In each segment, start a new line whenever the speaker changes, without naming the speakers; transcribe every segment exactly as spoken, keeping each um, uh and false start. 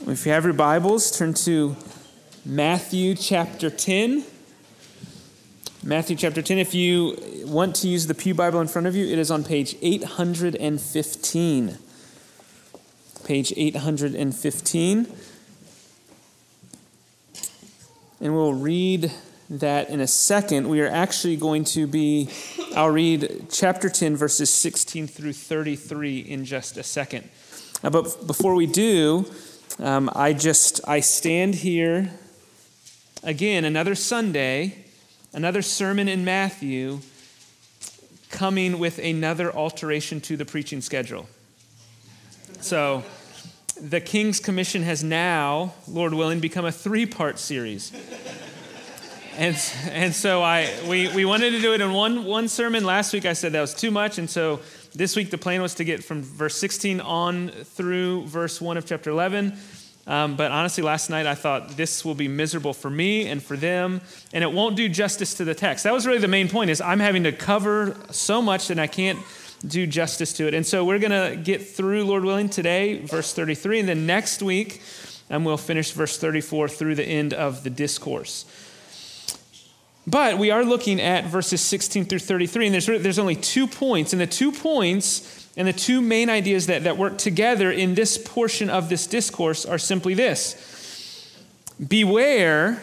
If you have your Bibles, turn to Matthew chapter ten. Matthew chapter ten. If you want to use the Pew Bible in front of you, it is on page eight hundred fifteen. Page eight hundred fifteen. And we'll read that in a second. We are actually going to be, I'll read chapter ten, verses sixteen through thirty-three in just a second. Uh, but before we do, um, I just, I stand here again, another Sunday, another sermon in Matthew, coming with another alteration to the preaching schedule. So, the King's Commission has now, Lord willing, become a three-part series. And and so I we, we wanted to do it in one, one sermon. Last week I said that was too much, and so this week the plan was to get from verse sixteen on through verse one of chapter eleven. Um, but honestly, last night I thought this will be miserable for me and for them, and it won't do justice to the text. That was really the main point, is I'm having to cover so much that I can't do justice to it. And so we're going to get through, Lord willing, today, verse thirty-three, and then next week um, we'll finish verse thirty-four through the end of the discourse. But we are looking at verses sixteen through thirty-three, and there's, there's only two points, and the two points and the two main ideas that, that work together in this portion of this discourse are simply this: beware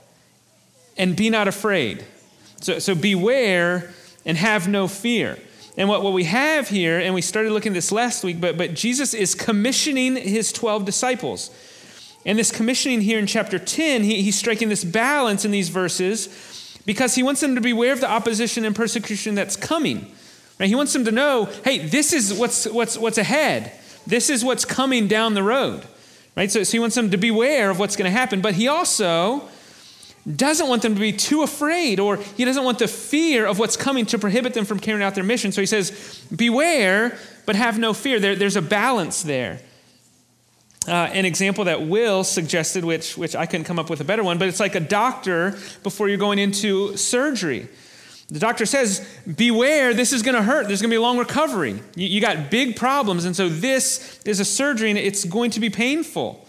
and be not afraid. So, so beware and have no fear. And what, what we have here, and we started looking at this last week, but, but Jesus is commissioning his twelve disciples. And this commissioning here in chapter ten, he, he's striking this balance in these verses because he wants them to beware of the opposition and persecution that's coming. Right? He wants them to know, hey, this is what's what's what's ahead. This is what's coming down the road. Right? So, so he wants them to beware of what's going to happen, but he also doesn't want them to be too afraid, or he doesn't want the fear of what's coming to prohibit them from carrying out their mission. So he says, beware, but have no fear. There, there's a balance there. Uh, an example that Will suggested, which, which I couldn't come up with a better one, but it's like a doctor before you're going into surgery. The doctor says, beware, this is going to hurt. There's going to be a long recovery. You, you got big problems, and so this is a surgery, and it's going to be painful.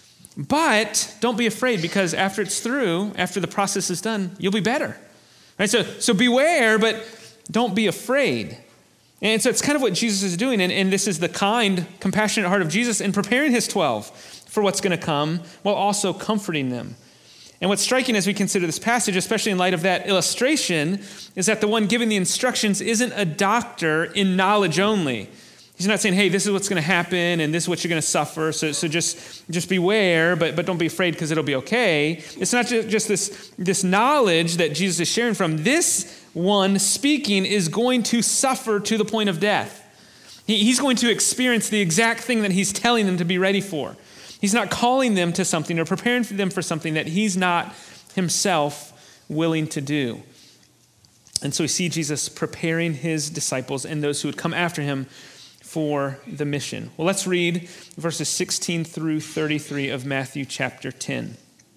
But don't be afraid, because after it's through, after the process is done, you'll be better. Right? So, so beware, but don't be afraid. And so it's kind of what Jesus is doing, and, and this is the kind, compassionate heart of Jesus in preparing his twelve for what's going to come, while also comforting them. And what's striking as we consider this passage, especially in light of that illustration, is that the one giving the instructions isn't a doctor in knowledge only. He's not saying, hey, this is what's going to happen, and this is what you're going to suffer, so, so just, just beware, but, but don't be afraid because it'll be okay. It's not just, just this, this knowledge that Jesus is sharing from. This one speaking is going to suffer to the point of death. He, he's going to experience the exact thing that he's telling them to be ready for. He's not calling them to something or preparing for them for something that he's not himself willing to do. And so we see Jesus preparing his disciples and those who would come after him for the mission. Well, let's read verses sixteen through thirty-three of Matthew chapter ten.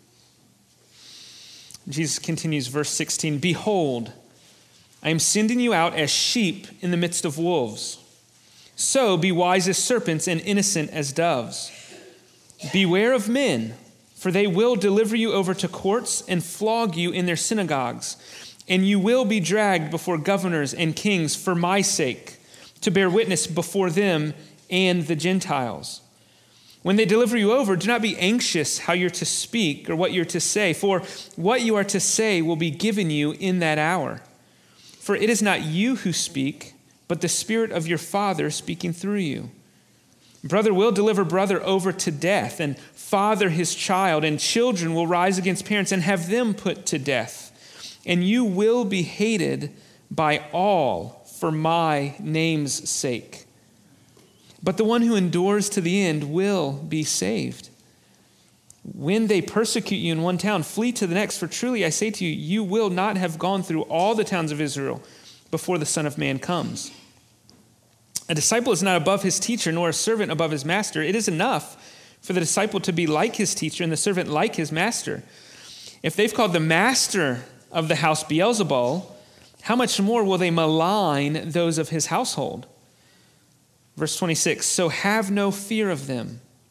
Jesus continues, verse sixteen, "Behold, I am sending you out as sheep in the midst of wolves. So be wise as serpents and innocent as doves. Beware of men, for they will deliver you over to courts and flog you in their synagogues, and you will be dragged before governors and kings for my sake, to bear witness before them and the Gentiles. When they deliver you over, do not be anxious how you're to speak or what you're to say, for what you are to say will be given you in that hour. For it is not you who speak, but the Spirit of your Father speaking through you. Brother will deliver brother over to death, and father his child, and children will rise against parents and have them put to death. And you will be hated by all for my name's sake. But the one who endures to the end will be saved. When they persecute you in one town, flee to the next, for truly I say to you, you will not have gone through all the towns of Israel before the Son of Man comes. A disciple is not above his teacher, nor a servant above his master. It is enough for the disciple to be like his teacher and the servant like his master. If they've called the master of the house Beelzebul, how much more will they malign those of his household? Verse twenty-six, so have no fear of them.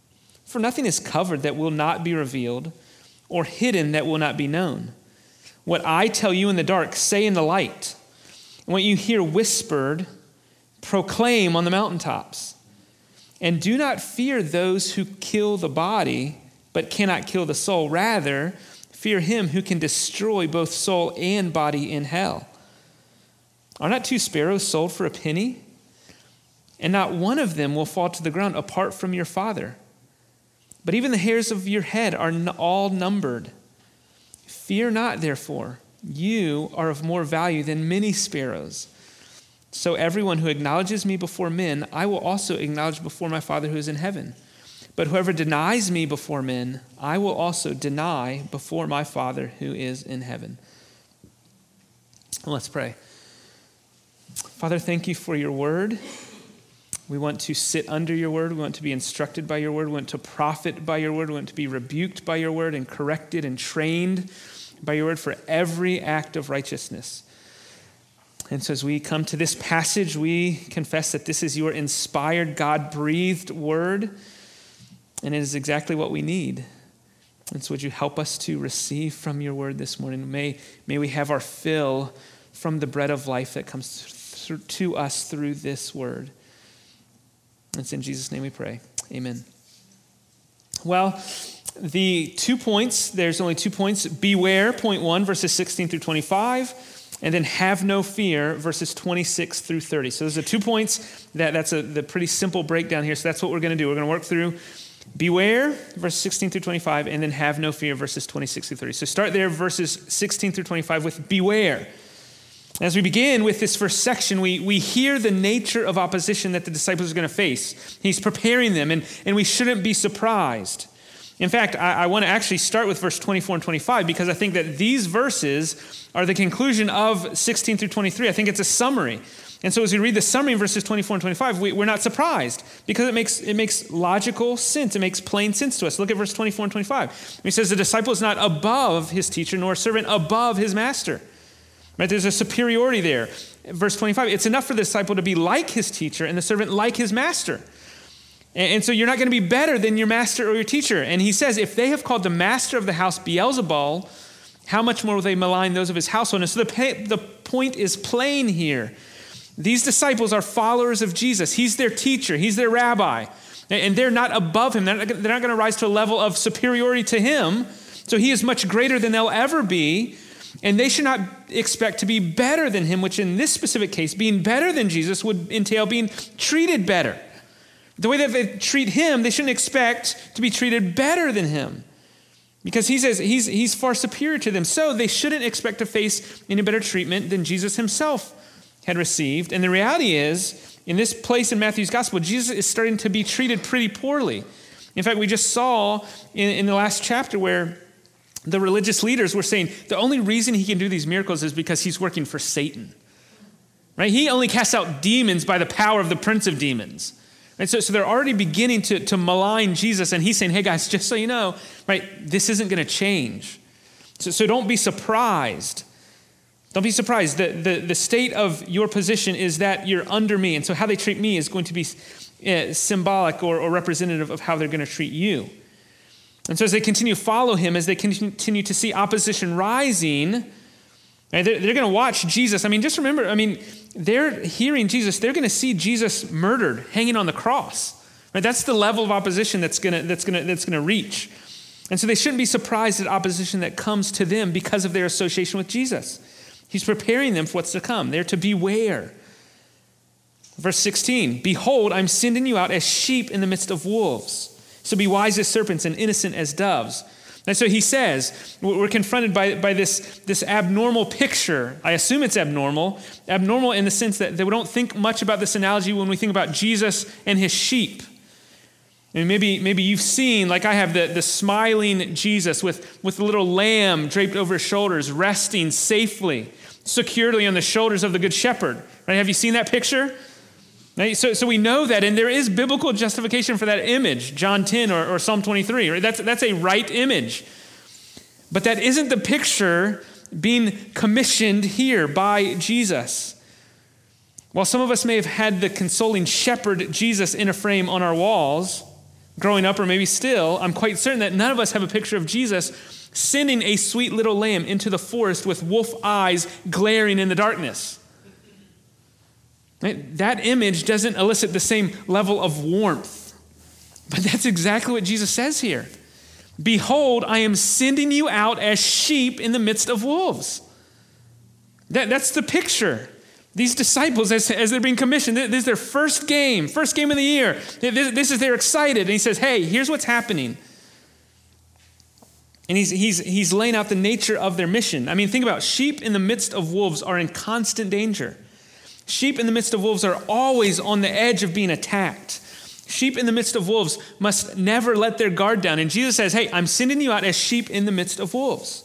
For nothing is covered that will not be revealed, or hidden that will not be known. What I tell you in the dark, say in the light. And what you hear whispered, proclaim on the mountaintops. And do not fear those who kill the body, but cannot kill the soul. Rather, fear him who can destroy both soul and body in hell. Are not two sparrows sold for a penny? And not one of them will fall to the ground apart from your Father. But even the hairs of your head are all numbered. Fear not, therefore. You are of more value than many sparrows. So everyone who acknowledges me before men, I will also acknowledge before my Father who is in heaven. But whoever denies me before men, I will also deny before my Father who is in heaven. Let's pray. Father, thank you for your word. We want to sit under your word. We want to be instructed by your word. We want to profit by your word. We want to be rebuked by your word and corrected and trained by your word for every act of righteousness. And so as we come to this passage, we confess that this is your inspired, God-breathed word, and it is exactly what we need. And so would you help us to receive from your word this morning? May, may we have our fill from the bread of life that comes through, to us through this word. It's in Jesus' name we pray. Amen. Well, the two points, there's only two points. Beware, point one, verses sixteen through twenty-five, and then have no fear, verses twenty-six through thirty. So those are two points. That, that's a the pretty simple breakdown here. So that's what we're going to do. We're going to work through beware, verses sixteen through twenty-five, and then have no fear, verses twenty-six through thirty. So start there, verses sixteen through twenty-five, with beware. As we begin with this first section, we, we hear the nature of opposition that the disciples are going to face. He's preparing them, and, and we shouldn't be surprised. In fact, I, I want to actually start with verse twenty-four and twenty-five because I think that these verses are the conclusion of sixteen through twenty-three. I think it's a summary. And so as we read the summary in verses twenty-four and twenty-five, we, we're not surprised because it makes, it makes logical sense. It makes plain sense to us. Look at verse twenty-four and twenty-five. He says, the disciple is not above his teacher, nor a servant above his master. Right? There's a superiority there. Verse twenty-five, it's enough for the disciple to be like his teacher and the servant like his master. And, and so you're not going to be better than your master or your teacher. And he says, if they have called the master of the house Beelzebul, how much more will they malign those of his household? And so the, the point is plain here. These disciples are followers of Jesus. He's their teacher. He's their rabbi. And they're not above him. They're not, they're not going to rise to a level of superiority to him. So he is much greater than they'll ever be. And they should not expect to be better than him, which in this specific case, being better than Jesus would entail being treated better. The way that they treat him, they shouldn't expect to be treated better than him. Because he says he's, he's far superior to them. So they shouldn't expect to face any better treatment than Jesus himself had received. And the reality is, in this place in Matthew's gospel, Jesus is starting to be treated pretty poorly. In fact, we just saw in, in the last chapter where the religious leaders were saying the only reason he can do these miracles is because he's working for Satan. Right? He only casts out demons by the power of the prince of demons. Right? So, so they're already beginning to, to malign Jesus, and he's saying, hey guys, just so you know, right, this isn't going to change. So, so don't be surprised. Don't be surprised. The, the, the state of your position is that you're under me, and so how they treat me is going to be uh, symbolic or, or representative of how they're going to treat you. And so as they continue to follow him, as they continue to see opposition rising, right, they're, they're going to watch Jesus. I mean, just remember, I mean, they're hearing Jesus. They're going to see Jesus murdered, hanging on the cross. Right? That's the level of opposition that's going to that's going to that's going to reach. And so they shouldn't be surprised at opposition that comes to them because of their association with Jesus. He's preparing them for what's to come. They're to beware. Verse sixteen, behold, I'm sending you out as sheep in the midst of wolves. So be wise as serpents and innocent as doves. And so he says, we're confronted by, by this, this abnormal picture. I assume it's abnormal. Abnormal in the sense that, that we don't think much about this analogy when we think about Jesus and his sheep. And maybe, maybe you've seen, like I have, the, the smiling Jesus with, with the little lamb draped over his shoulders, resting safely, securely on the shoulders of the good shepherd. Right? Have you seen that picture? Right? So, so we know that, and there is biblical justification for that image, John ten or, or Psalm twenty-three. Right? That's, that's a right image. But that isn't the picture being commissioned here by Jesus. While some of us may have had the consoling shepherd Jesus in a frame on our walls, growing up, or maybe still, I'm quite certain that none of us have a picture of Jesus sending a sweet little lamb into the forest with wolf eyes glaring in the darkness. Right? That image doesn't elicit the same level of warmth. But that's exactly what Jesus says here. Behold, I am sending you out as sheep in the midst of wolves. That, that's the picture. These disciples, as, as they're being commissioned, this is their first game, first game of the year. This, this is, they're excited. And he says, hey, here's what's happening. And he's, he's, he's laying out the nature of their mission. I mean, think about it. Sheep in the midst of wolves are in constant danger. Sheep in the midst of wolves are always on the edge of being attacked. Sheep in the midst of wolves must never let their guard down. And Jesus says, hey, I'm sending you out as sheep in the midst of wolves.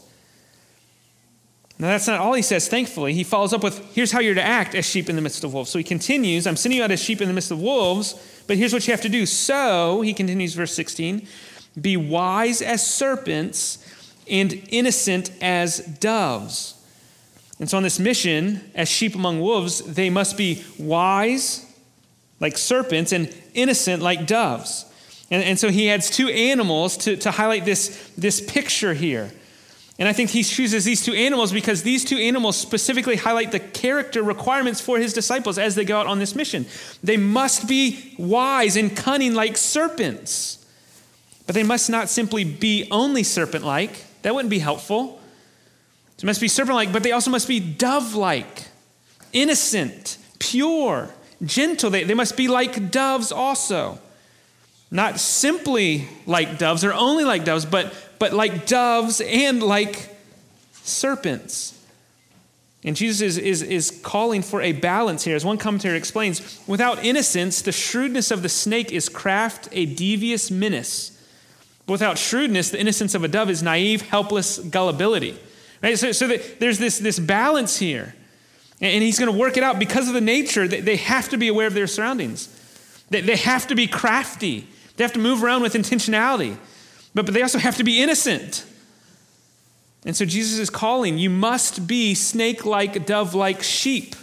Now, that's not all he says, thankfully. He follows up with, here's how you're to act as sheep in the midst of wolves. So he continues, I'm sending you out as sheep in the midst of wolves, but here's what you have to do. So, he continues, verse sixteen, be wise as serpents and innocent as doves. And so on this mission, as sheep among wolves, they must be wise like serpents and innocent like doves. And, and so he adds two animals to, to highlight this, this picture here. And I think he chooses these two animals because these two animals specifically highlight the character requirements for his disciples as they go out on this mission. They must be wise and cunning like serpents. But they must not simply be only serpent-like. That wouldn't be helpful. They must be serpent-like, but they also must be dove-like, innocent, pure, gentle. They, they must be like doves also. Not simply like doves or only like doves, but, but like doves and like serpents. And Jesus is, is, is calling for a balance here. As one commentator explains, without innocence, the shrewdness of the snake is craft, a devious menace. Without shrewdness, the innocence of a dove is naive, helpless gullibility. Right? So, so that there's this, this balance here. And he's going to work it out because of the nature that they have to be aware of their surroundings. They, they have to be crafty. They have to move around with intentionality. But, but they also have to be innocent. And so Jesus is calling, you must be snake-like, dove-like sheep.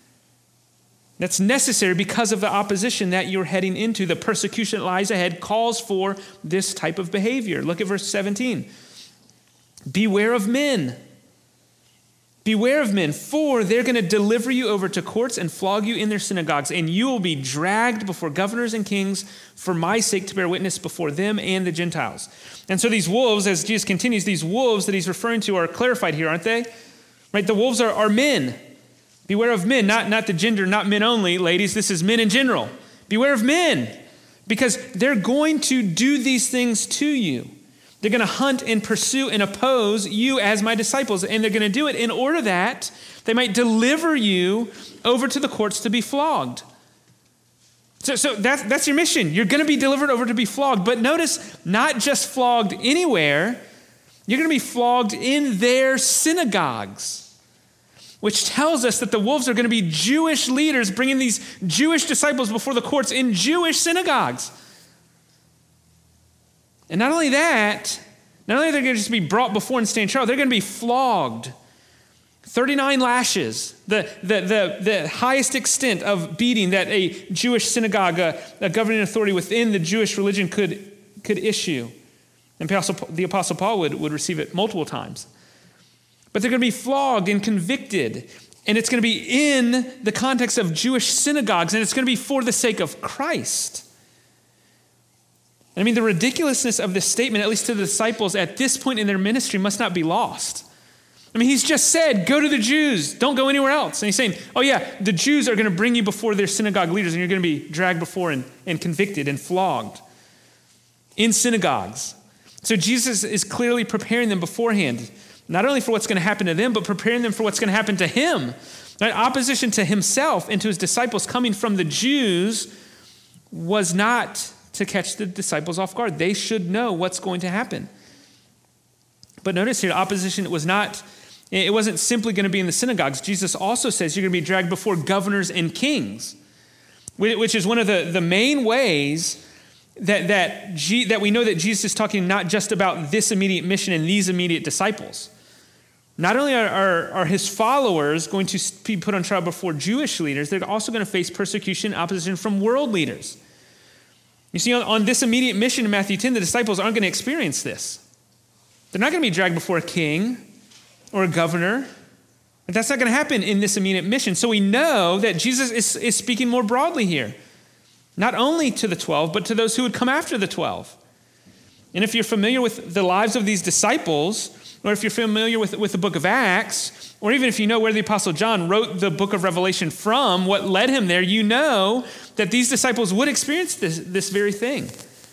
That's necessary because of the opposition that you're heading into. The persecution that lies ahead calls for this type of behavior. Look at verse seventeen. Beware of men. Beware of men, for they're going to deliver you over to courts and flog you in their synagogues, and you will be dragged before governors and kings for my sake to bear witness before them and the Gentiles. And so these wolves, as Jesus continues, these wolves that he's referring to are clarified here, aren't they? Right? The wolves are, are men. Beware of men, not, not the gender, not men only, ladies. This is men in general. Beware of men, because they're going to do these things to you. They're going to hunt and pursue and oppose you as my disciples, and they're going to do it in order that they might deliver you over to the courts to be flogged. So, so that's, that's your mission. You're going to be delivered over to be flogged, but notice, not just flogged anywhere, you're going to be flogged in their synagogues, which tells us that the wolves are going to be Jewish leaders bringing these Jewish disciples before the courts in Jewish synagogues. And not only that, not only are they going to just be brought before and stand trial, they're going to be flogged. thirty-nine lashes, the, the, the, the highest extent of beating that a Jewish synagogue, a, a governing authority within the Jewish religion could, could issue. And the Apostle Paul would, would receive it multiple times. But they're going to be flogged and convicted. And it's going to be in the context of Jewish synagogues, and it's going to be for the sake of Christ. I mean, the ridiculousness of this statement, at least to the disciples at this point in their ministry, must not be lost. I mean, he's just said, go to the Jews, don't go anywhere else. And he's saying, oh yeah, the Jews are going to bring you before their synagogue leaders, and you're going to be dragged before and, and convicted and flogged in synagogues. So Jesus is clearly preparing them beforehand, not only for what's going to happen to them, but preparing them for what's going to happen to him. Right? Opposition to himself and to his disciples coming from the Jews was not to catch the disciples off guard. They should know what's going to happen. But notice here, opposition was not, it wasn't simply going to be in the synagogues. Jesus also says you're going to be dragged before governors and kings, which is one of the, the main ways that, that, G, that we know that Jesus is talking not just about this immediate mission and these immediate disciples. Not only are, are, are his followers going to be put on trial before Jewish leaders, they're also going to face persecution and opposition from world leaders. You see, on, on this immediate mission in Matthew ten, the disciples aren't going to experience this. They're not going to be dragged before a king or a governor. But that's not going to happen in this immediate mission. So we know that Jesus is, is speaking more broadly here, not only to the twelve, but to those who would come after the twelve. And if you're familiar with the lives of these disciples, or if you're familiar with, with the book of Acts, or even if you know where the Apostle John wrote the book of Revelation from, what led him there, you know that these disciples would experience this, this very thing.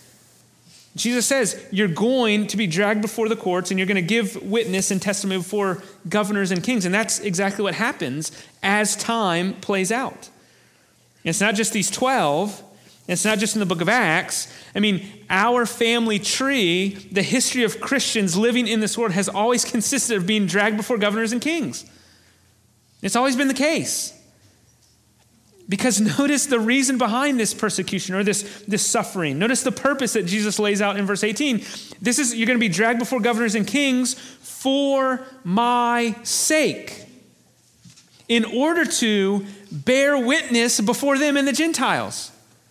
Jesus says, you're going to be dragged before the courts and you're going to give witness and testimony before governors and kings. And that's exactly what happens as time plays out. And it's not just these twelve. It's not just in the book of Acts. I mean, our family tree, the history of Christians living in this world has always consisted of being dragged before governors and kings. It's always been the case. Because notice the reason behind this persecution or this, this suffering. Notice the purpose that Jesus lays out in verse eighteen. This is, you're going to be dragged before governors and kings for my sake, in order to bear witness before them and the Gentiles.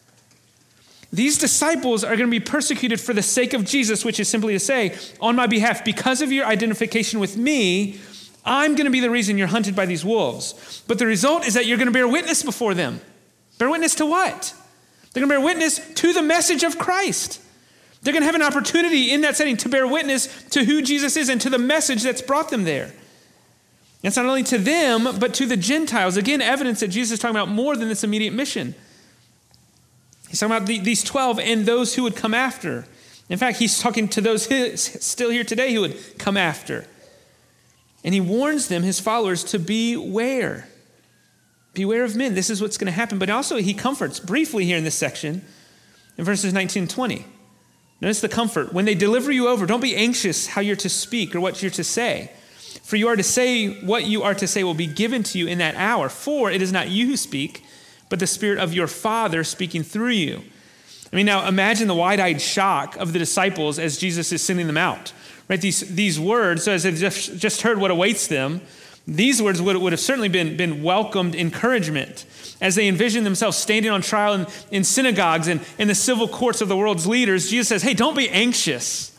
These disciples are going to be persecuted for the sake of Jesus, which is simply to say, on my behalf, because of your identification with me, I'm going to be the reason you're hunted by these wolves. But the result is that you're going to bear witness before them. Bear witness to what? They're going to bear witness to the message of Christ. They're going to have an opportunity in that setting to bear witness to who Jesus is and to the message that's brought them there. It's not only to them, but to the Gentiles. Again, evidence that Jesus is talking about more than this immediate mission. He's talking about the, these twelve and those who would come after. In fact, he's talking to those still here today who would come after. And he warns them, his followers, to beware. Beware of men. This is what's going to happen. But also he comforts briefly here in this section in verses nineteen and twenty. Notice the comfort. When they deliver you over, don't be anxious how you're to speak or what you're to say. For you are to say what you are to say will be given to you in that hour. For it is not you who speak, but the Spirit of your Father speaking through you. I mean, now imagine the wide-eyed shock of the disciples as Jesus is sending them out. Right? These, these words, so as they've just, just heard what awaits them, these words would, would have certainly been, been welcomed encouragement as they envision themselves standing on trial in, in synagogues and in the civil courts of the world's leaders. Jesus says, hey, don't be anxious.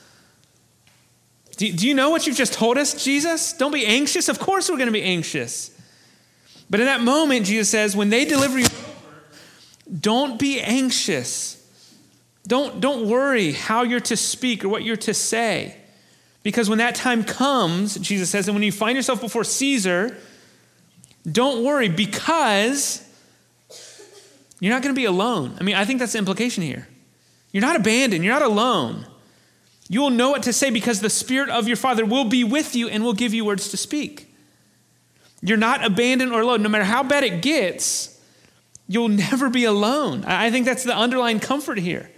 Do, do you know what you've just told us, Jesus? Don't be anxious. Of course we're going to be anxious. But in that moment, Jesus says, when they deliver you over, don't be anxious. Don't, don't worry how you're to speak or what you're to say. Because when that time comes, Jesus says, and when you find yourself before Caesar, don't worry because you're not going to be alone. I mean, I think that's the implication here. You're not abandoned. You're not alone. You will know what to say because the Spirit of your Father will be with you and will give you words to speak. You're not abandoned or alone. No matter how bad it gets, you'll never be alone. I think that's the underlying comfort here.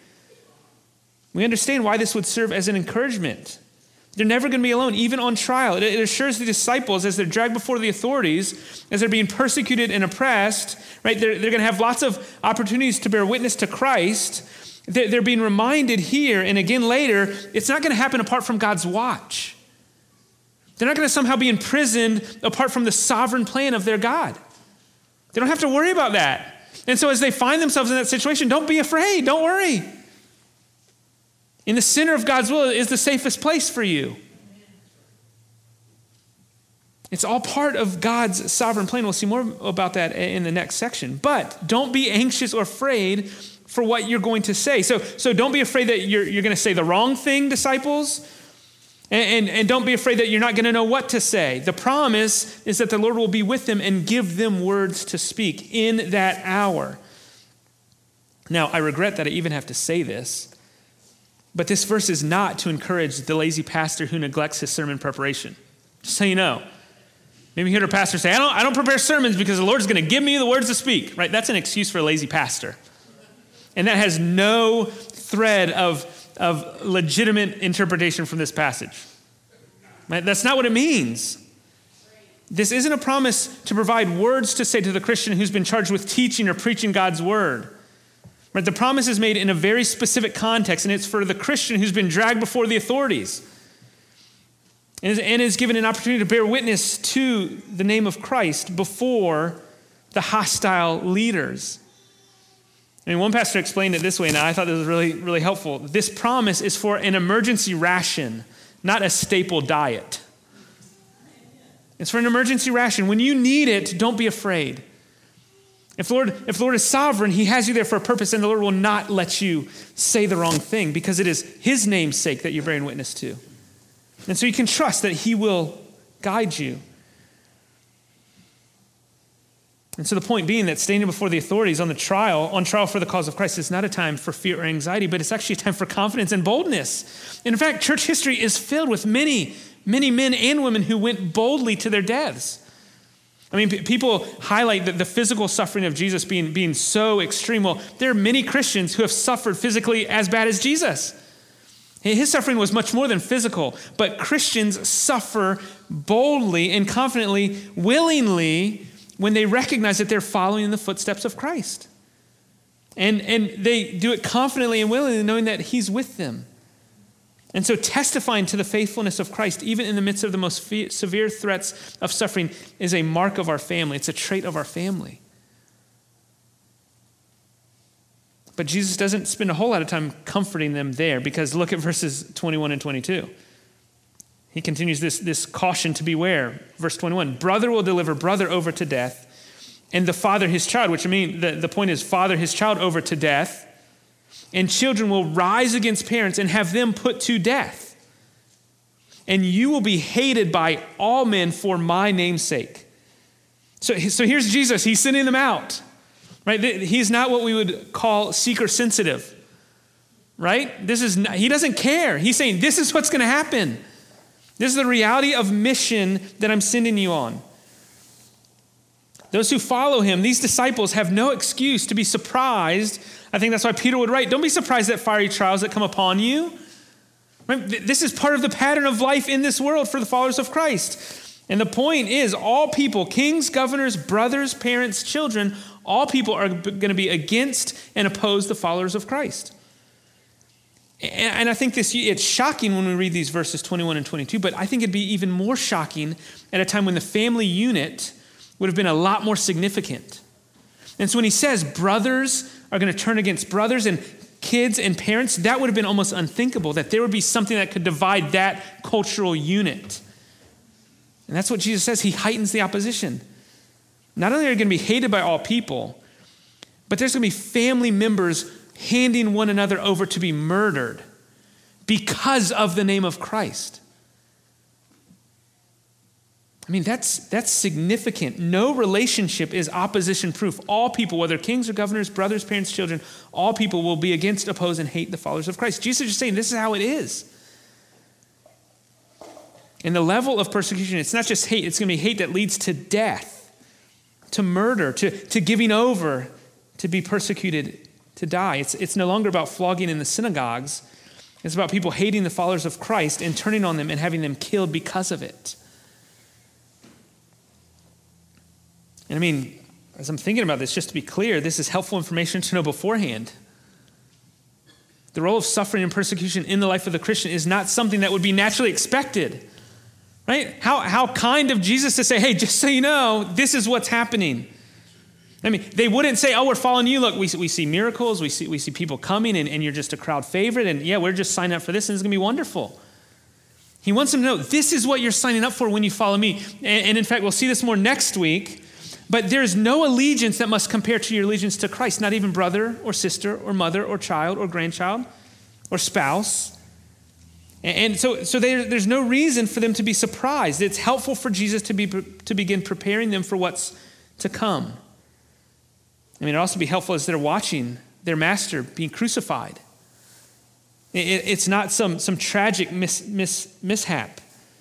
We understand why this would serve as an encouragement. They're never going to be alone, even on trial. It assures the disciples as they're dragged before the authorities, as they're being persecuted and oppressed, right? They're, they're going to have lots of opportunities to bear witness to Christ. They're, they're being reminded here and again later, it's not going to happen apart from God's watch. They're not going to somehow be imprisoned apart from the sovereign plan of their God. They don't have to worry about that. And so as they find themselves in that situation, don't be afraid. Don't worry. In the center of God's will is the safest place for you. It's all part of God's sovereign plan. We'll see more about that in the next section. But don't be anxious or afraid for what you're going to say. So, so don't be afraid that you're, you're going to say the wrong thing, disciples. And, and, and don't be afraid that you're not going to know what to say. The promise is that the Lord will be with them and give them words to speak in that hour. Now, I regret that I even have to say this, but this verse is not to encourage the lazy pastor who neglects his sermon preparation. Just so you know. Maybe you hear a pastor say, I don't, I don't prepare sermons because the Lord's going to give me the words to speak. Right? That's an excuse for a lazy pastor. And that has no thread of, of legitimate interpretation from this passage. Right? That's not what it means. This isn't a promise to provide words to say to the Christian who's been charged with teaching or preaching God's word. Right? The promise is made in a very specific context, and it's for the Christian who's been dragged before the authorities and is given an opportunity to bear witness to the name of Christ before the hostile leaders. I mean, one pastor explained it this way, and I thought this was really, really helpful. This promise is for an emergency ration, not a staple diet. It's for an emergency ration. When you need it, don't be afraid. If the Lord, if the Lord is sovereign, he has you there for a purpose, and the Lord will not let you say the wrong thing because it is his name's sake that you're bearing witness to. And so you can trust that he will guide you. And so the point being that standing before the authorities on the trial, on trial for the cause of Christ, is not a time for fear or anxiety, but it's actually a time for confidence and boldness. And in fact, church history is filled with many, many men and women who went boldly to their deaths. I mean, p- people highlight the, the physical suffering of Jesus being, being so extreme. Well, there are many Christians who have suffered physically as bad as Jesus. His suffering was much more than physical, but Christians suffer boldly and confidently, willingly, when they recognize that they're following in the footsteps of Christ. And, and they do it confidently and willingly, knowing that he's with them. And so testifying to the faithfulness of Christ, even in the midst of the most fe- severe threats of suffering, is a mark of our family. It's a trait of our family. But Jesus doesn't spend a whole lot of time comforting them there, because look at verses twenty-one and twenty-two. He continues this, this caution to beware. Verse twenty-one, brother will deliver brother over to death, and the father his child, which I mean, the, the point is father his child over to death, and children will rise against parents and have them put to death. And you will be hated by all men for my name's sake. So, so here's Jesus. He's sending them out. Right? He's not what we would call seeker sensitive. Right? This is not, he doesn't care. He's saying, this is what's going to happen. This is the reality of mission that I'm sending you on. Those who follow him, these disciples, have no excuse to be surprised. I think that's why Peter would write, don't be surprised at fiery trials that come upon you. Right? This is part of the pattern of life in this world for the followers of Christ. And the point is, all people, kings, governors, brothers, parents, children, all people are going to be against and oppose the followers of Christ. And I think this, it's shocking when we read these verses twenty-one and twenty-two, but I think it'd be even more shocking at a time when the family unit would have been a lot more significant. And so when he says brothers are going to turn against brothers and kids and parents, that would have been almost unthinkable, that there would be something that could divide that cultural unit. And that's what Jesus says. He heightens the opposition. Not only are you going to be hated by all people, but there's going to be family members handing one another over to be murdered because of the name of Christ. I mean, that's that's significant. No relationship is opposition proof. All people, whether kings or governors, brothers, parents, children, all people will be against, oppose, and hate the followers of Christ. Jesus is just saying this is how it is. And the level of persecution, it's not just hate, it's going to be hate that leads to death, to murder, to, to giving over, to be persecuted, to die. It's, it's no longer about flogging in the synagogues. It's about people hating the followers of Christ and turning on them and having them killed because of it. And I mean, as I'm thinking about this, just to be clear, this is helpful information to know beforehand. The role of suffering and persecution in the life of the Christian is not something that would be naturally expected. Right? How, how kind of Jesus to say, hey, just so you know, this is what's happening. I mean, they wouldn't say, oh, we're following you. Look, we, we see miracles. We see, we see people coming and, and you're just a crowd favorite. And yeah, we're just signing up for this and it's going to be wonderful. He wants them to know this is what you're signing up for when you follow me. And, and in fact, we'll see this more next week. But there's no allegiance that must compare to your allegiance to Christ, not even brother or sister or mother or child or grandchild or spouse. And so, so there, there's no reason for them to be surprised. It's helpful for Jesus to be to begin preparing them for what's to come. I mean, it'd also be helpful as they're watching their master being crucified. It, it's not some, some tragic mis, mis, mishap.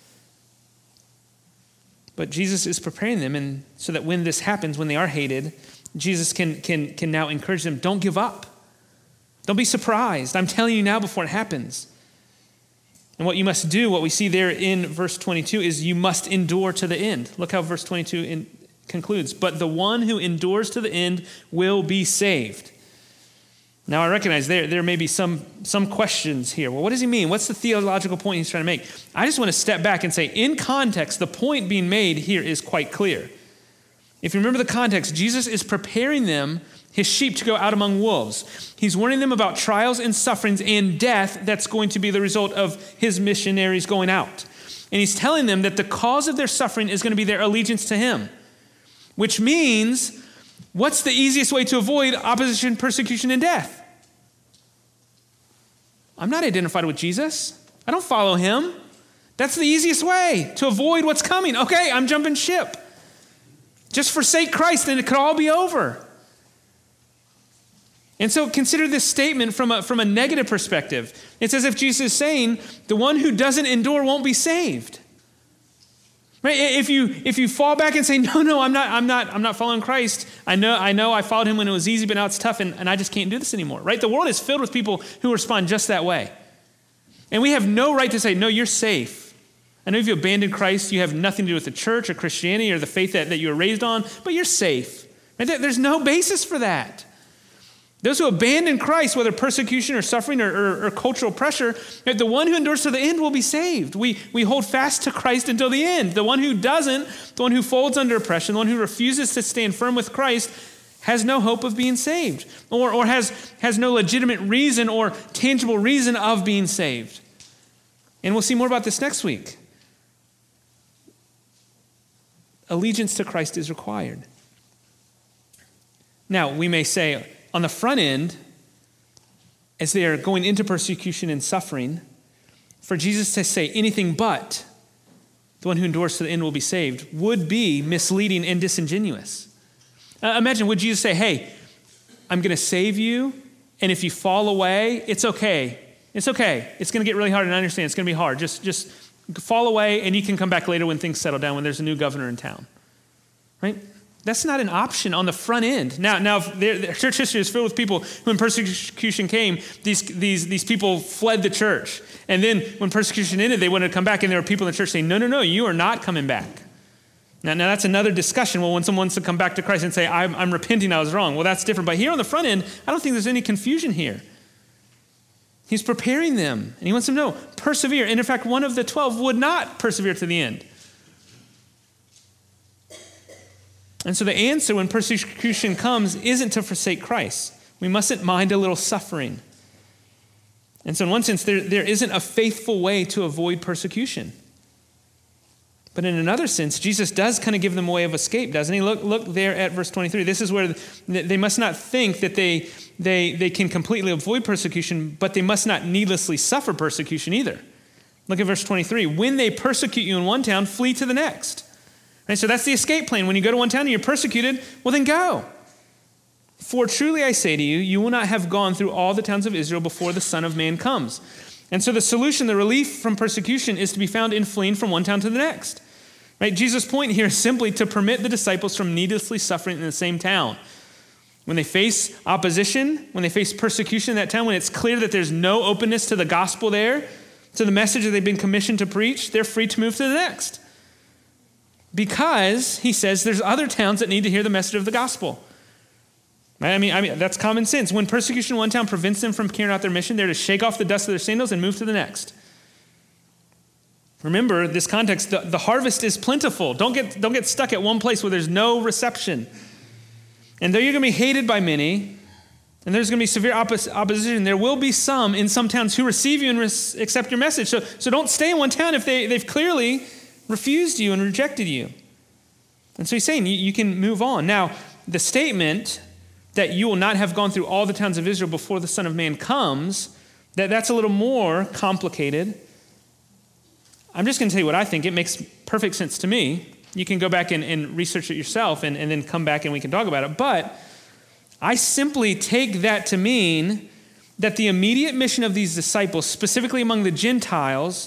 But Jesus is preparing them, and so that when this happens, when they are hated, Jesus can, can, can now encourage them, don't give up. Don't be surprised. I'm telling you now before it happens. And what you must do, what we see there in verse twenty-two, is you must endure to the end. Look how verse twenty-two in, concludes. But the one who endures to the end will be saved. Now I recognize there, there may be some, some questions here. Well, what does he mean? What's the theological point he's trying to make? I just want to step back and say, in context, the point being made here is quite clear. If you remember the context, Jesus is preparing them his sheep to go out among wolves. He's warning them about trials and sufferings and death that's going to be the result of his missionaries going out. And he's telling them that the cause of their suffering is going to be their allegiance to him, which means, what's the easiest way to avoid opposition, persecution, and death? I'm not identified with Jesus. I don't follow him. That's the easiest way to avoid what's coming. Okay, I'm jumping ship. Just forsake Christ and it could all be over. And so consider this statement from a, from a negative perspective. It's as if Jesus is saying, the one who doesn't endure won't be saved. Right? If you if you fall back and say, no, no, I'm not, I'm not, I'm not following Christ. I know, I know I followed him when it was easy, but now it's tough and, and I just can't do this anymore. Right? The world is filled with people who respond just that way. And we have no right to say, no, you're safe. I know if you abandoned Christ, you have nothing to do with the church or Christianity or the faith that, that you were raised on, but you're safe. Right? There's no basis for that. Those who abandon Christ, whether persecution or suffering or, or, or cultural pressure, the one who endures to the end will be saved. We, we hold fast to Christ until the end. The one who doesn't, the one who folds under oppression, the one who refuses to stand firm with Christ, has no hope of being saved or, or has, has no legitimate reason or tangible reason of being saved. And we'll see more about this next week. Allegiance to Christ is required. Now, we may say, on the front end, as they are going into persecution and suffering, for Jesus to say anything but the one who endures to the end will be saved would be misleading and disingenuous. Uh, imagine, would Jesus say, hey, I'm going to save you, and if you fall away, it's okay. It's okay. It's going to get really hard, and I understand it's going to be hard. Just, just fall away, and you can come back later when things settle down, when there's a new governor in town. Right? That's not an option on the front end. Now, now, if church history is filled with people who, when persecution came, these, these, these people fled the church. And then when persecution ended, they wanted to come back, and there were people in the church saying, no, no, no, you are not coming back. Now, now that's another discussion. Well, when someone wants to come back to Christ and say, I'm, I'm repenting, I was wrong. Well, that's different. But here on the front end, I don't think there's any confusion here. He's preparing them, and he wants them to know, persevere. And in fact, one of the twelve would not persevere to the end. And so the answer when persecution comes isn't to forsake Christ. We mustn't mind a little suffering. And so in one sense, there, there isn't a faithful way to avoid persecution. But in another sense, Jesus does kind of give them a way of escape, doesn't he? Look, look there at verse twenty-three. This is where they must not think that they, they, they can completely avoid persecution, but they must not needlessly suffer persecution either. Look at verse twenty-three. When they persecute you in one town, flee to the next. Right, so that's the escape plan. When you go to one town and you're persecuted, well then go. For truly I say to you, you will not have gone through all the towns of Israel before the Son of Man comes. And so the solution, the relief from persecution is to be found in fleeing from one town to the next. Right? Jesus' point here is simply to permit the disciples from needlessly suffering in the same town. When they face opposition, when they face persecution in that town, when it's clear that there's no openness to the gospel there, to the message that they've been commissioned to preach, they're free to move to the next. Because, he says, there's other towns that need to hear the message of the gospel. Right? I mean, I mean, that's common sense. When persecution in one town prevents them from carrying out their mission, they're to shake off the dust of their sandals and move to the next. Remember, this context, the, the harvest is plentiful. Don't get, don't get stuck at one place where there's no reception. And though you're going to be hated by many, and there's going to be severe oppos- opposition, there will be some in some towns who receive you and res- accept your message. So, so don't stay in one town if they, they've clearly refused you and rejected you. And so he's saying you, you can move on. Now, the statement that you will not have gone through all the towns of Israel before the Son of Man comes, that, that's a little more complicated. I'm just going to tell you what I think. It makes perfect sense to me. You can go back and, and research it yourself and, and then come back and we can talk about it. But I simply take that to mean that the immediate mission of these disciples, specifically among the Gentiles,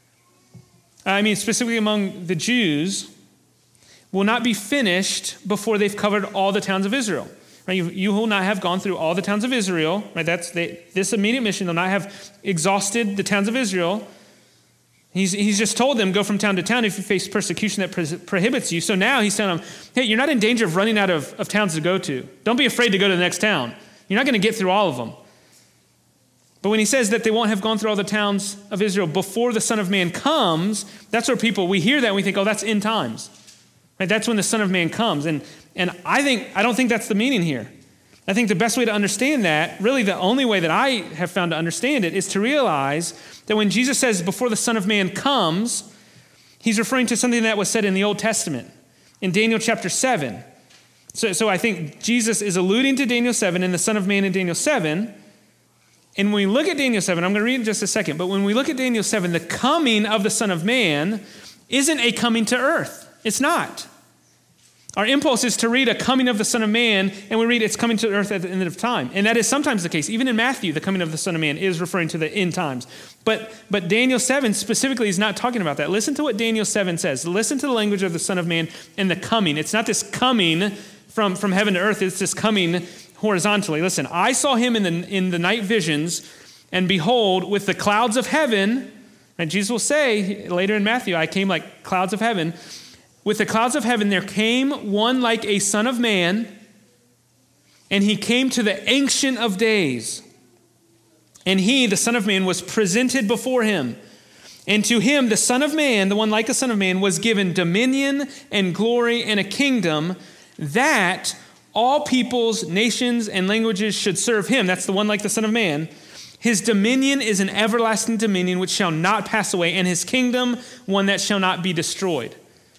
I mean, specifically among the Jews, will not be finished before they've covered all the towns of Israel. Right? You, you will not have gone through all the towns of Israel. Right? That's they, this immediate mission. They'll not have exhausted the towns of Israel. He's, he's just told them, go from town to town if you face persecution that pro- prohibits you. So now he's telling them, hey, you're not in danger of running out of, of towns to go to. Don't be afraid to go to the next town. You're not going to get through all of them. But when he says that they won't have gone through all the towns of Israel before the Son of Man comes, that's where people, we hear that and we think, oh, that's end times. Right? That's when the Son of Man comes. And, and I think I don't think that's the meaning here. I think the best way to understand that, really the only way that I have found to understand it, is to realize that when Jesus says, before the Son of Man comes, he's referring to something that was said in the Old Testament, in Daniel chapter seven. So, so I think Jesus is alluding to Daniel seven and the Son of Man in Daniel seven. And when we look at Daniel seven, I'm going to read in just a second, but when we look at Daniel seven, the coming of the Son of Man isn't a coming to earth. It's not. Our impulse is to read a coming of the Son of Man, and we read it's coming to earth at the end of time. And that is sometimes the case. Even in Matthew, the coming of the Son of Man is referring to the end times. But, but Daniel seven specifically is not talking about that. Listen to what Daniel seven says. Listen to the language of the Son of Man and the coming. It's not this coming from, from heaven to earth. It's this coming horizontally. Listen, I saw him in the, in the night visions, and behold, with the clouds of heaven, and Jesus will say later in Matthew, I came like clouds of heaven. With the clouds of heaven, there came one like a son of man, and he came to the Ancient of Days. And he, the Son of Man, was presented before him. And to him, the Son of Man, the one like a son of man, was given dominion and glory and a kingdom that all peoples, nations, and languages should serve him. That's the one like the Son of Man. His dominion is an everlasting dominion which shall not pass away, and his kingdom one that shall not be destroyed.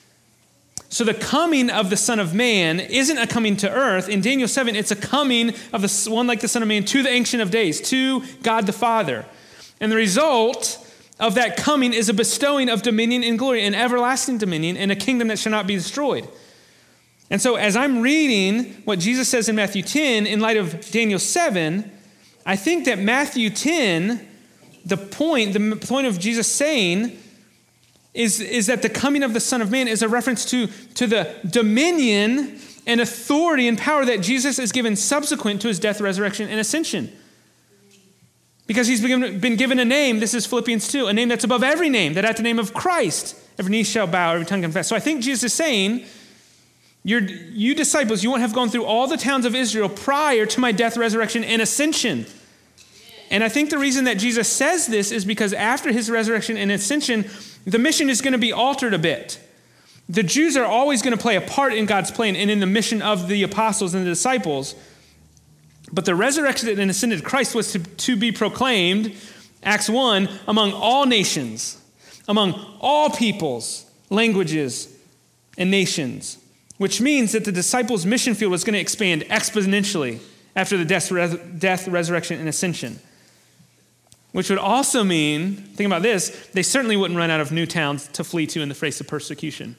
So the coming of the Son of Man isn't a coming to earth. In Daniel seven, it's a coming of the one like the Son of Man to the Ancient of Days, to God the Father. And the result of that coming is a bestowing of dominion and glory, an everlasting dominion, and a kingdom that shall not be destroyed. And so as I'm reading what Jesus says in Matthew ten, in light of Daniel seven, I think that Matthew ten, the point, the point of Jesus saying is, is that the coming of the Son of Man is a reference to, to the dominion and authority and power that Jesus is given subsequent to his death, resurrection, and ascension. Because he's been, been given a name, this is Philippians two, a name that's above every name, that at the name of Christ, every knee shall bow, every tongue confess. So I think Jesus is saying, You're, you disciples, you won't have gone through all the towns of Israel prior to my death, resurrection, and ascension. And I think the reason that Jesus says this is because after his resurrection and ascension, the mission is going to be altered a bit. The Jews are always going to play a part in God's plan and in the mission of the apostles and the disciples. But the resurrected and ascended Christ was to, to be proclaimed, Acts one, among all nations, among all peoples, languages, and nations. Which means that the disciples' mission field was going to expand exponentially after the death, res- death, resurrection, and ascension. Which would also mean, think about this, they certainly wouldn't run out of new towns to flee to in the face of persecution.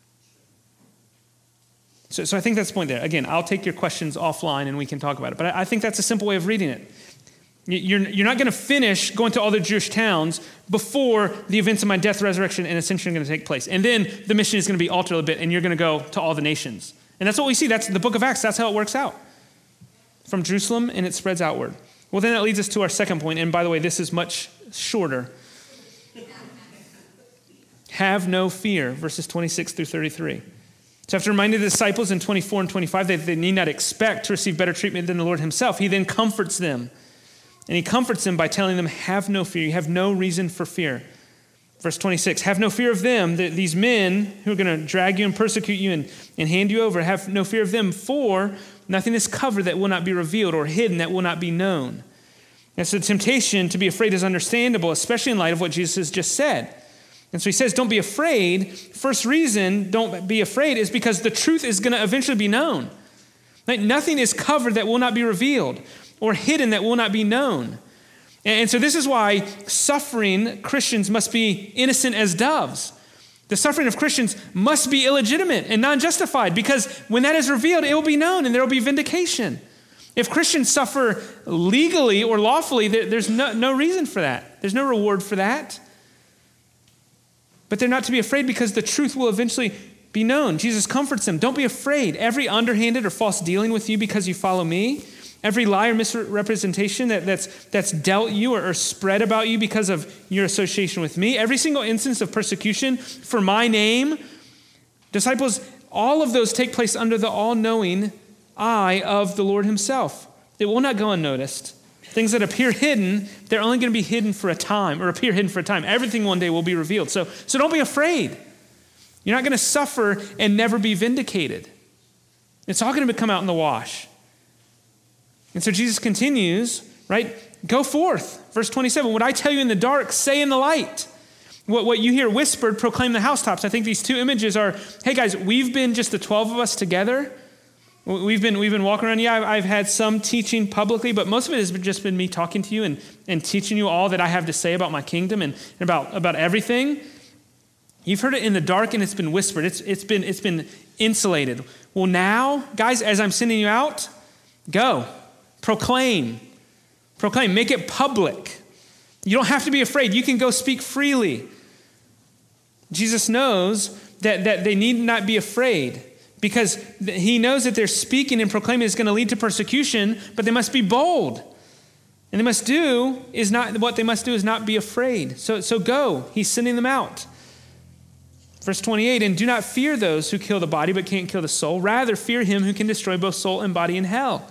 So, so I think that's the point there. Again, I'll take your questions offline and we can talk about it. But I, I think that's a simple way of reading it. You're, you're not going to finish going to all the Jewish towns before the events of my death, resurrection, and ascension are going to take place. And then the mission is going to be altered a bit, and you're going to go to all the nations. And that's what we see. That's the book of Acts. That's how it works out. From Jerusalem, and it spreads outward. Well, then that leads us to our second point. And by the way, this is much shorter. Have no fear, verses twenty-six through thirty-three. So after reminding the disciples in twenty-four and twenty-five that they need not expect to receive better treatment than the Lord himself, he then comforts them. And he comforts them by telling them, have no fear. You have no reason for fear. Verse twenty-six, have no fear of them, that these men who are going to drag you and persecute you and, and hand you over, have no fear of them, for nothing is covered that will not be revealed, or hidden that will not be known. And so the temptation to be afraid is understandable, especially in light of what Jesus has just said. And so he says, don't be afraid. First reason, don't be afraid, is because the truth is going to eventually be known. Like, nothing is covered that will not be revealed, or hidden that will not be known. And so this is why suffering Christians must be innocent as doves. The suffering of Christians must be illegitimate and non-justified, because when that is revealed, it will be known and there will be vindication. If Christians suffer legally or lawfully, there's no, no reason for that. There's no reward for that. But they're not to be afraid because the truth will eventually be known. Jesus comforts them. Don't be afraid. Every underhanded or false dealing with you because you follow me, every lie or misrepresentation that, that's, that's dealt you or, or spread about you because of your association with me, every single instance of persecution for my name, disciples, all of those take place under the all-knowing eye of the Lord himself. It will not go unnoticed. Things that appear hidden, they're only going to be hidden for a time, or appear hidden for a time. Everything one day will be revealed. So, so don't be afraid. You're not going to suffer and never be vindicated. It's all going to come out in the wash. And so Jesus continues, right? Go forth. Verse twenty-seven, what I tell you in the dark, say in the light. What, what you hear whispered, proclaim the housetops. I think these two images are, hey guys, we've been just the twelve of us together. We've been we've been walking around. Yeah, I've, I've had some teaching publicly, but most of it has just been me talking to you and, and teaching you all that I have to say about my kingdom and, and about, about everything. You've heard it in the dark and it's been whispered. It's it's been it's been insulated. Well, now, guys, as I'm sending you out, go. Proclaim. Proclaim. Make it public. You don't have to be afraid. You can go speak freely. Jesus knows that, that they need not be afraid because he knows that their speaking and proclaiming is going to lead to persecution, but they must be bold. And they must do is not, what they must do is not be afraid. So, so go. He's sending them out. Verse twenty-eight, and do not fear those who kill the body but can't kill the soul. Rather, fear him who can destroy both soul and body in hell.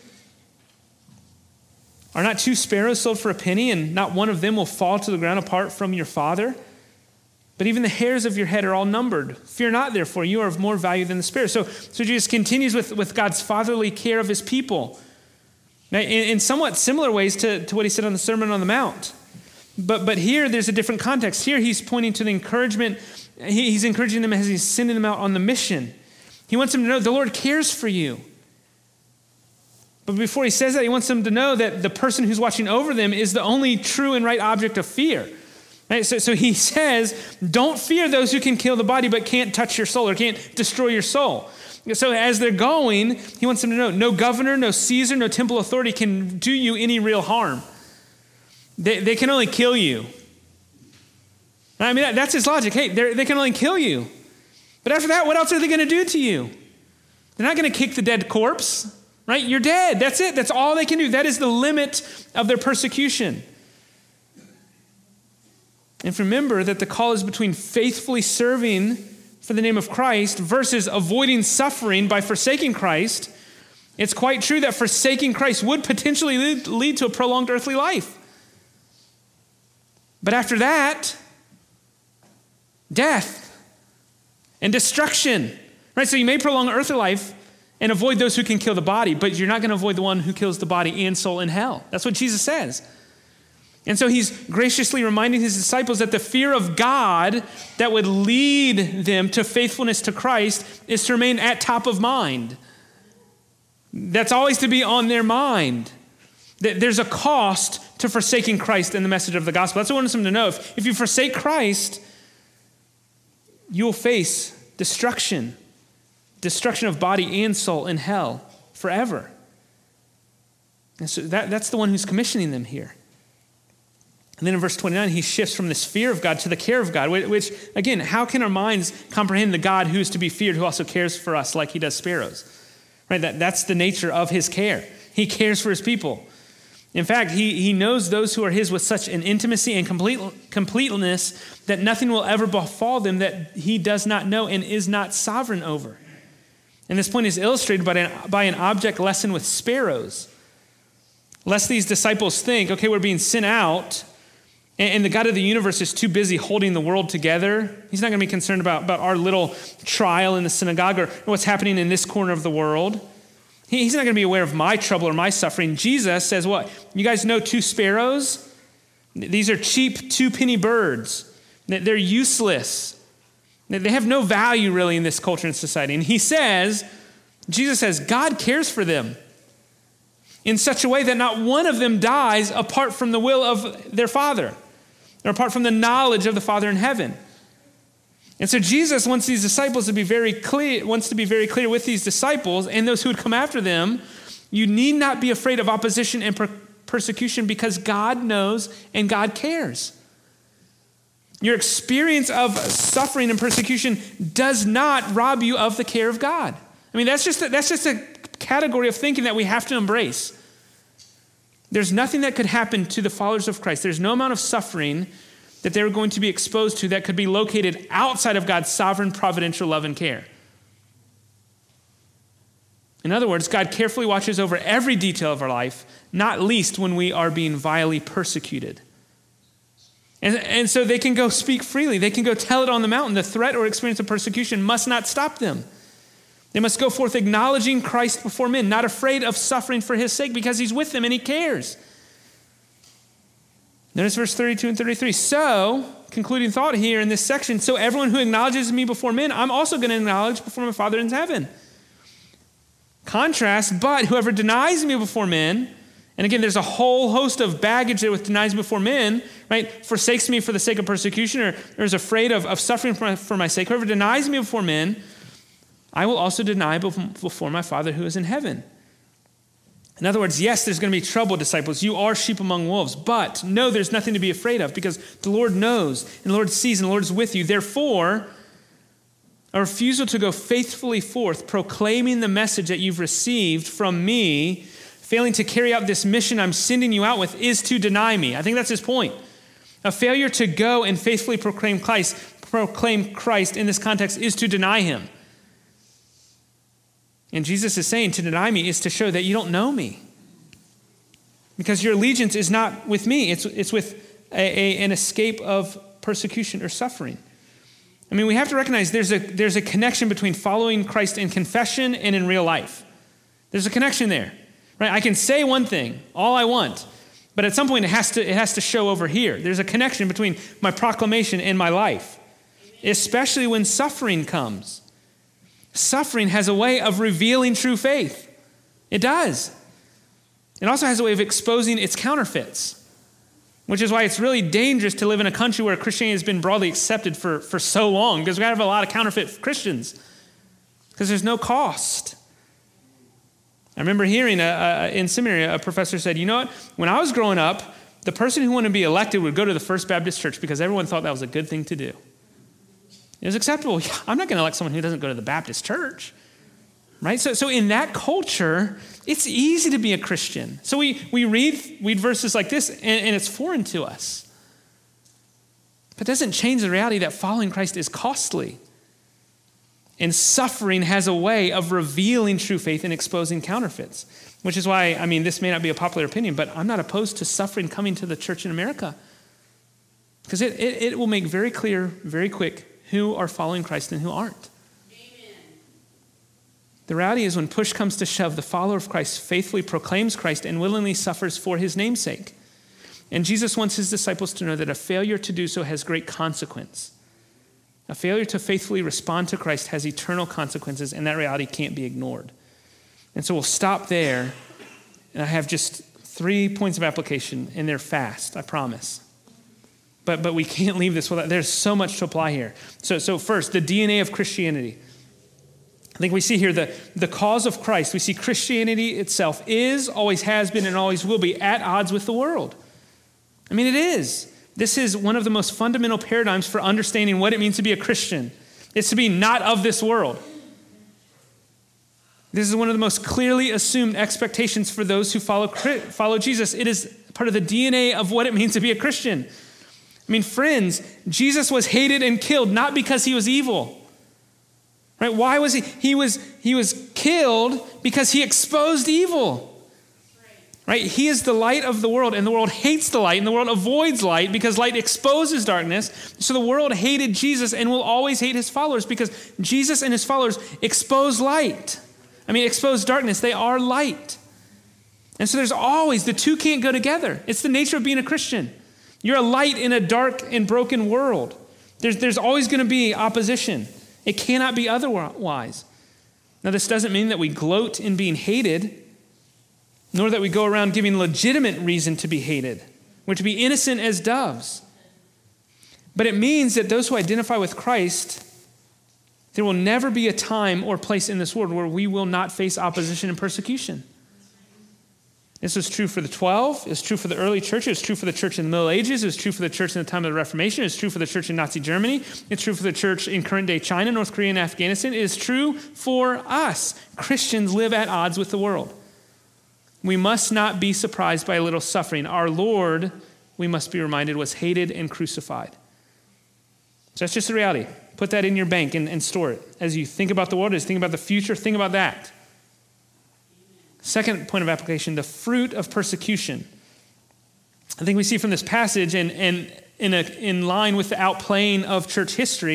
Are not two sparrows sold for a penny, and not one of them will fall to the ground apart from your Father? But even the hairs of your head are all numbered. Fear not, therefore, you are of more value than the sparrows. So, so Jesus continues with, with God's fatherly care of his people. Now, in, in somewhat similar ways to, to what he said on the Sermon on the Mount. But, but here, there's a different context. Here, he's pointing to the encouragement. He, he's encouraging them as he's sending them out on the mission. He wants them to know the Lord cares for you. But before he says that, he wants them to know that the person who's watching over them is the only true and right object of fear. Right? So, so he says, don't fear those who can kill the body but can't touch your soul or can't destroy your soul. So as they're going, he wants them to know, no governor, no Caesar, no temple authority can do you any real harm. They, they can only kill you. I mean, that, that's his logic. Hey, they can only kill you. But after that, what else are they going to do to you? They're not going to kick the dead corpse. Right? You're dead. That's it. That's all they can do. That is the limit of their persecution. And remember that the call is between faithfully serving for the name of Christ versus avoiding suffering by forsaking Christ. It's quite true that forsaking Christ would potentially lead, lead to a prolonged earthly life. But after that, death and destruction. Right? So you may prolong earthly life and avoid those who can kill the body, but you're not going to avoid the one who kills the body and soul in hell. That's what Jesus says. And so he's graciously reminding his disciples that the fear of God that would lead them to faithfulness to Christ is to remain at top of mind. That's always to be on their mind. That there's a cost to forsaking Christ and the message of the gospel. That's what I want them to know. If, if you forsake Christ, you'll face destruction. Destruction of body and soul in hell forever. And so that, that's the one who's commissioning them here. And then in verse twenty-nine, he shifts from this fear of God to the care of God, which, again, how can our minds comprehend the God who is to be feared, who also cares for us like he does sparrows? Right? That, that's the nature of his care. He cares for his people. In fact, he, he knows those who are his with such an intimacy and complete, completeness that nothing will ever befall them that he does not know and is not sovereign over. And this point is illustrated by an, by an object lesson with sparrows. Lest these disciples think, okay, we're being sent out, and, and the God of the universe is too busy holding the world together. He's not going to be concerned about, about our little trial in the synagogue or what's happening in this corner of the world. He, he's not going to be aware of my trouble or my suffering. Jesus says what? You guys know two sparrows? These are cheap two-penny birds. They're useless. They have no value really in this culture and society. And he says, Jesus says, God cares for them in such a way that not one of them dies apart from the will of their Father or apart from the knowledge of the Father in heaven. And so Jesus wants these disciples to be very clear, wants to be very clear with these disciples and those who would come after them. You need not be afraid of opposition and per- persecution because God knows and God cares. Your experience of suffering and persecution does not rob you of the care of God. I mean, that's just a, that's just a category of thinking that we have to embrace. There's nothing that could happen to the followers of Christ. There's no amount of suffering that they're going to be exposed to that could be located outside of God's sovereign, providential love and care. In other words, God carefully watches over every detail of our life, not least when we are being vilely persecuted. And, and so they can go speak freely. They can go tell it on the mountain. The threat or experience of persecution must not stop them. They must go forth acknowledging Christ before men, not afraid of suffering for his sake because he's with them and he cares. Notice verse thirty-two and thirty-three. So, concluding thought here in this section, so everyone who acknowledges me before men, I'm also going to acknowledge before my Father in heaven. Contrast, but whoever denies me before men, and again, there's a whole host of baggage there with denies me before men, right? Forsakes me for the sake of persecution, or, or is afraid of, of suffering for my, for my sake. Whoever denies me before men, I will also deny before my Father who is in heaven. In other words, yes, there's going to be trouble, disciples. You are sheep among wolves, but no, there's nothing to be afraid of because the Lord knows and the Lord sees and the Lord is with you. Therefore, a refusal to go faithfully forth, proclaiming the message that you've received from me, failing to carry out this mission I'm sending you out with, is to deny me. I think that's his point. A failure to go and faithfully proclaim Christ, proclaim Christ in this context is to deny him. And Jesus is saying to deny me is to show that you don't know me. Because your allegiance is not with me. It's, it's with a, a, an escape of persecution or suffering. I mean, we have to recognize there's a, there's a connection between following Christ in confession and in real life. There's a connection there. Right? I can say one thing, all I want, but at some point it has to, it has to show over here. There's a connection between my proclamation and my life, especially when suffering comes. Suffering has a way of revealing true faith. It does. It also has a way of exposing its counterfeits, which is why it's really dangerous to live in a country where Christianity has been broadly accepted for, for so long, because we have a lot of counterfeit Christians, because there's no cost. I remember hearing a, a, in seminary, a professor said, you know what, when I was growing up, the person who wanted to be elected would go to the First Baptist Church because everyone thought that was a good thing to do. It was acceptable. I'm not going to elect someone who doesn't go to the Baptist church, right? So, so in that culture, it's easy to be a Christian. So we we read, read verses like this, and, and it's foreign to us. But it doesn't change the reality that following Christ is costly. And suffering has a way of revealing true faith and exposing counterfeits, which is why, I mean, this may not be a popular opinion, but I'm not opposed to suffering coming to the church in America. Because it, it, it will make very clear, very quick, who are following Christ and who aren't. Amen. The reality is when push comes to shove, the follower of Christ faithfully proclaims Christ and willingly suffers for his name's sake. And Jesus wants his disciples to know that a failure to do so has great consequence. A failure to faithfully respond to Christ has eternal consequences, and that reality can't be ignored. And so we'll stop there, and I have just three points of application, and they're fast, I promise. But but we can't leave this without, there's so much to apply here. So so first, the D N A of Christianity. I think we see here the, the cause of Christ. We see Christianity itself is, always has been, and always will be at odds with the world. I mean, it is. This is one of the most fundamental paradigms for understanding what it means to be a Christian. It's to be not of this world. This is one of the most clearly assumed expectations for those who follow, follow Jesus. It is part of the D N A of what it means to be a Christian. I mean, friends, Jesus was hated and killed not because he was evil. Right? Why was he? He was, he was killed because he exposed evil. Right? He is the light of the world, and the world hates the light, and the world avoids light because light exposes darkness. So the world hated Jesus and will always hate his followers because Jesus and his followers expose light. I mean, expose darkness. They are light. And so there's always, the two can't go together. It's the nature of being a Christian. You're a light in a dark and broken world. There's, there's always going to be opposition. It cannot be otherwise. Now, this doesn't mean that we gloat in being hated, nor that we go around giving legitimate reason to be hated. We're to be innocent as doves. But it means that those who identify with Christ, there will never be a time or place in this world where we will not face opposition and persecution. This was true for the twelve. It's true for the early church. It's true for the church in the Middle Ages. It's true for the church in the time of the Reformation. It's true for the church in Nazi Germany. It's true for the church in current-day China, North Korea, and Afghanistan. It is true for us. Christians live at odds with the world. We must not be surprised by a little suffering. Our Lord, we must be reminded, was hated and crucified. So that's just the reality. Put that in your bank and, and store it. As you think about the world, as you think about the future, think about that. Second point of application, the fruit of persecution. I think we see from this passage, and, and in, a, in line with the outplaying of church history,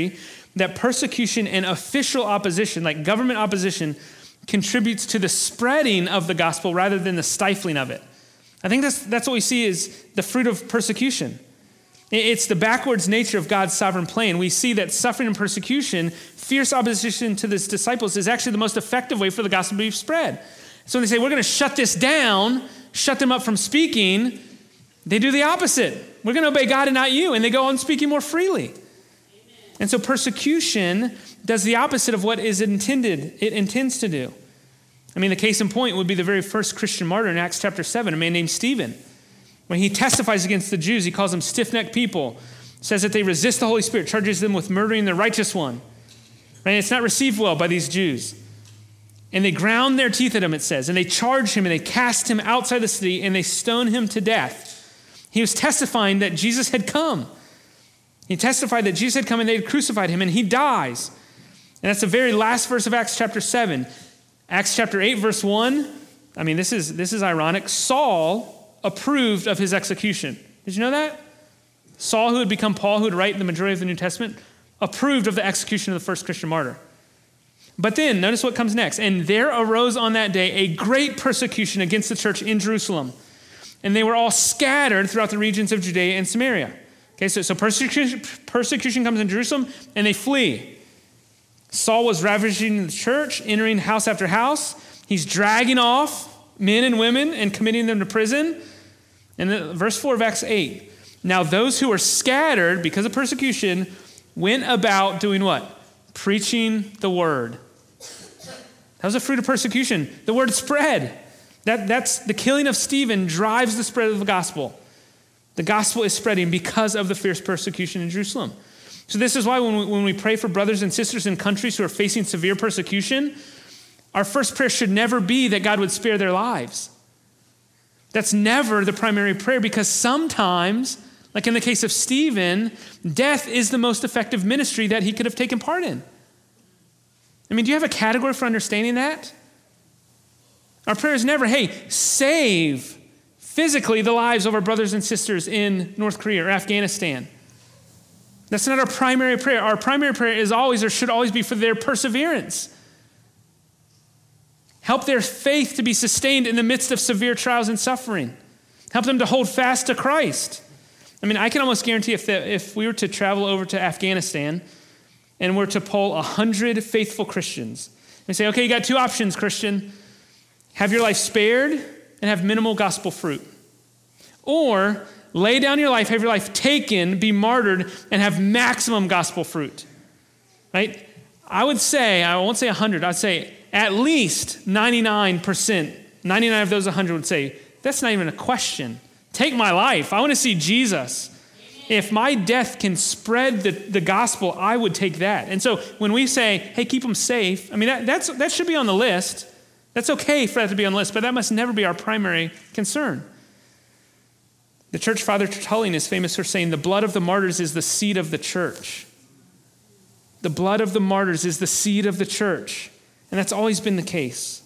that persecution and official opposition, like government opposition, contributes to the spreading of the gospel rather than the stifling of it. I think that's that's what we see is the fruit of persecution. It's the backwards nature of God's sovereign plan. We see that suffering and persecution, fierce opposition to his disciples, is actually the most effective way for the gospel to be spread. So when they say, we're going to shut this down, shut them up from speaking, they do the opposite. We're going to obey God and not you. And they go on speaking more freely. Amen. And so persecution does the opposite of what is intended, it intends to do. I mean, the case in point would be the very first Christian martyr in Acts chapter seven, a man named Stephen. When he testifies against the Jews, he calls them stiff-necked people, says that they resist the Holy Spirit, charges them with murdering the righteous one. Right? It's not received well by these Jews. And they ground their teeth at him, it says, and they charge him and they cast him outside the city and they stone him to death. He was testifying that Jesus had come. He testified that Jesus had come and they had crucified him, and he dies. And that's the very last verse of Acts chapter seven. Acts chapter eight, verse one, I mean, this is, this is ironic. Saul approved of his execution. Did you know that? Saul, who had become Paul, who would write the majority of the New Testament, approved of the execution of the first Christian martyr. But then, notice what comes next. And there arose on that day a great persecution against the church in Jerusalem. And they were all scattered throughout the regions of Judea and Samaria. Okay, so, so persecution, persecution comes in Jerusalem, and they flee. Saul was ravaging the church, entering house after house. He's dragging off men and women and committing them to prison. And then verse four of Acts eight. Now those who were scattered because of persecution went about doing what? Preaching the word. That was a fruit of persecution. The word spread. That, that's the killing of Stephen drives the spread of the gospel. The gospel is spreading because of the fierce persecution in Jerusalem. So this is why when we, when we pray for brothers and sisters in countries who are facing severe persecution, our first prayer should never be that God would spare their lives. That's never the primary prayer, because sometimes, like in the case of Stephen, death is the most effective ministry that he could have taken part in. I mean, do you have a category for understanding that? Our prayer is never, hey, save physically the lives of our brothers and sisters in North Korea or Afghanistan. That's not our primary prayer. Our primary prayer is always, or should always be, for their perseverance. Help their faith to be sustained in the midst of severe trials and suffering. Help them to hold fast to Christ. I mean, I can almost guarantee if, the, if we were to travel over to Afghanistan and were to poll one hundred faithful Christians and say, okay, you got two options, Christian. Have your life spared and have minimal gospel fruit. Or lay down your life, have your life taken, be martyred, and have maximum gospel fruit. Right? I would say, I won't say one hundred, I'd say at least ninety-nine percent, ninety-nine of those one hundred would say, that's not even a question. Take my life. I want to see Jesus. Amen. If my death can spread the, the gospel, I would take that. And so when we say, hey, keep them safe, I mean, that, that's, that should be on the list. That's okay for that to be on the list, but that must never be our primary concern. The church father Tertullian is famous for saying, the blood of the martyrs is the seed of the church. The blood of the martyrs is the seed of the church. And that's always been the case.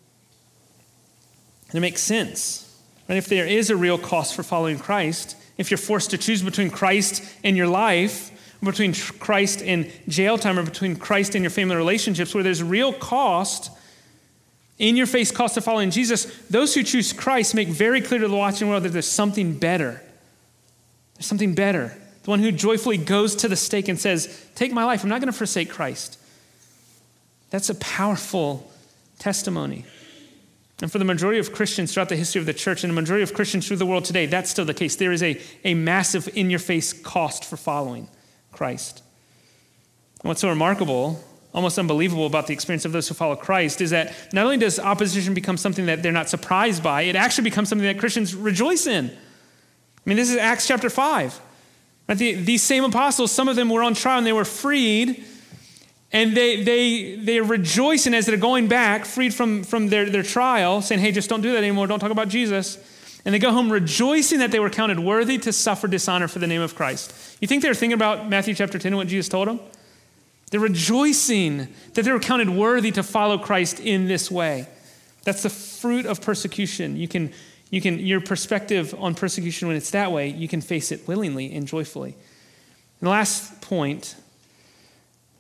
And it makes sense. Right? If there is a real cost for following Christ, if you're forced to choose between Christ and your life, between Christ and jail time, or between Christ and your family relationships, where there's real cost, in your face cost of following Jesus, those who choose Christ make very clear to the watching world that there's something better. There's something better. The one who joyfully goes to the stake and says, take my life, I'm not going to forsake Christ. That's a powerful testimony. And for the majority of Christians throughout the history of the church, and the majority of Christians through the world today, that's still the case. There is a, a massive in-your-face cost for following Christ. And what's so remarkable, almost unbelievable about the experience of those who follow Christ is that not only does opposition become something that they're not surprised by, it actually becomes something that Christians rejoice in. I mean, this is Acts chapter five. Right? The, these same apostles, some of them were on trial and they were freed. And they they they're rejoicing as they're going back, freed from, from their, their trial, saying, hey, just don't do that anymore. Don't talk about Jesus. And they go home rejoicing that they were counted worthy to suffer dishonor for the name of Christ. You think they were thinking about Matthew chapter ten and what Jesus told them? They're rejoicing that they were counted worthy to follow Christ in this way. That's the fruit of persecution. You can, you can, your perspective on persecution when it's that way, you can face it willingly and joyfully. And the last point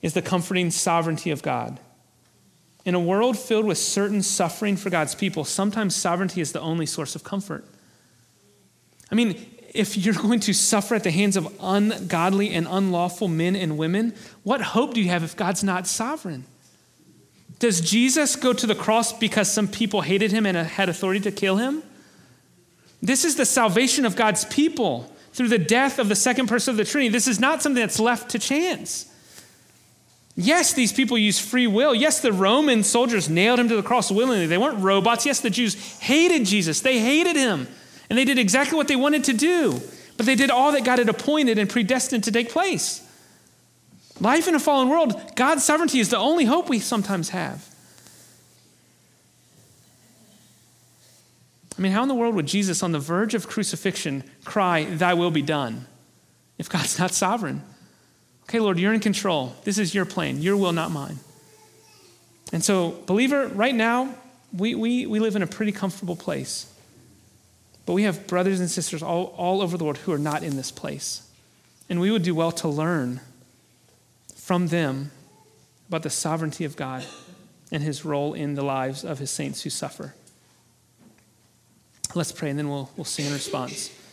is the comforting sovereignty of God. In a world filled with certain suffering for God's people, sometimes sovereignty is the only source of comfort. I mean, if you're going to suffer at the hands of ungodly and unlawful men and women, what hope do you have if God's not sovereign? Does Jesus go to the cross because some people hated him and had authority to kill him? This is the salvation of God's people through the death of the second person of the Trinity. This is not something that's left to chance. Yes, these people use free will. Yes, the Roman soldiers nailed him to the cross willingly. They weren't robots. Yes, the Jews hated Jesus. They hated him. And they did exactly what they wanted to do. But they did all that God had appointed and predestined to take place. Life in a fallen world, God's sovereignty is the only hope we sometimes have. I mean, how in the world would Jesus on the verge of crucifixion cry, "Thy will be done," if God's not sovereign? Okay, Lord, you're in control. This is your plan. Your will, not mine. And so, believer, right now, we, we, we live in a pretty comfortable place. But we have brothers and sisters all, all over the world who are not in this place. And we would do well to learn from them about the sovereignty of God and his role in the lives of his saints who suffer. Let's pray, and then we'll, we'll sing in response.